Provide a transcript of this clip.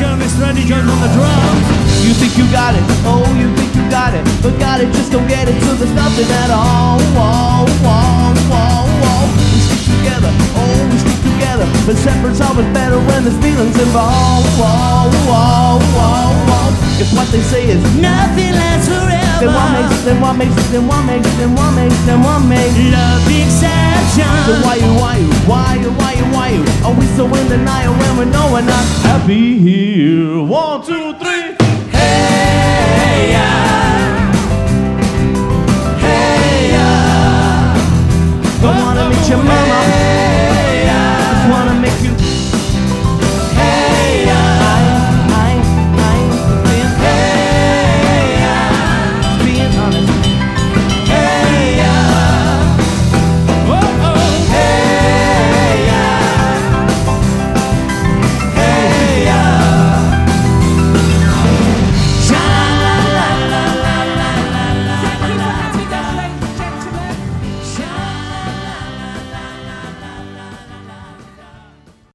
turn this ready joint on the drum. You think you got it, oh, you think you got it, but got it, just don't get it till there's nothing at all. Whoa, whoa, whoa, whoa. We stick together, oh, we stick together, but separate's always better when there's feelings involved. Whoa, whoa, whoa, whoa. If what they say is Nothing lasts forever, then what makes, then what makes, then what makes, then what makes, then what makes love the exception. So why you are we so in denial when we know we're not happy here? 1, 2, 3. Hey ya, hey ya. Don't wanna meet your mama, Hey ya. just wanna make you